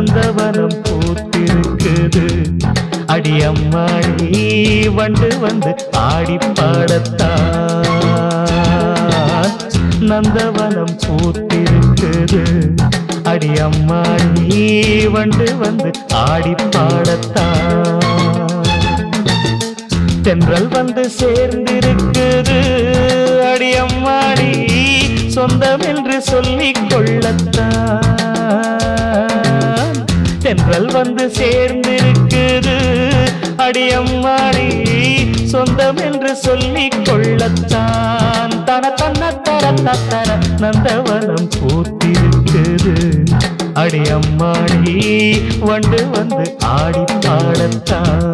நந்தவனம் பூத்திருக்குது. அடி அம்மாடி வண்டு வந்து ஆடி பாடத்தான் நந்தவனம் பூத்திருக்குது. அடி அம்மாடி வண்டு வந்து ஆடி பாடத்தான் தென்றல் வந்து சேர்ந்திருக்குது. அடி அம்மாடி சொந்தம் என்று சொல்லிக் கொள்ளத்தான் தென்றல் வந்து சேர்ந்திருக்குது. அடி அம்மாடி சொந்தம் என்று சொல்லிக் கொள்ளத்தான் தன தன்ன தர தர நந்தவனம் பூத்திருக்குது. அடி அம்மாடி வண்டு வந்து ஆடி பாடத்தான்